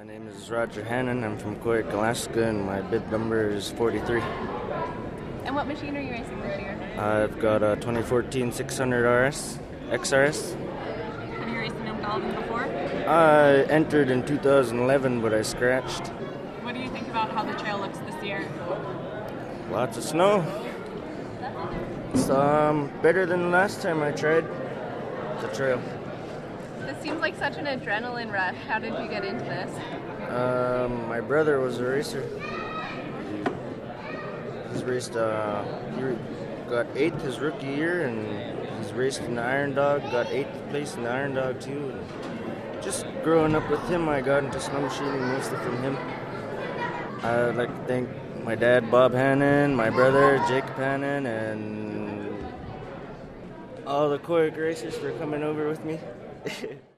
My name is Roger Hannon. I'm from Koyuk, Alaska, and my bib number is 43. And what machine are you racing this year? I've got a 2014 600 RS, XRS. Have you raced an Unbound before? I entered in 2011, but I scratched. What do you think about how the trail looks this year? Lots of snow. It's better than the last time I tried the trail. This seems like such an adrenaline rush. How did you get into this? My brother was a racer. He's raced, he got 8th his rookie year, and he's raced in the Iron Dog, got 8th place in the Iron Dog too. And just growing up with him, I got into snow machining mostly from him. I'd like to thank my dad, Bob Hannon, my brother, Jacob Hannon, and all the Koyuk racers for coming over with me.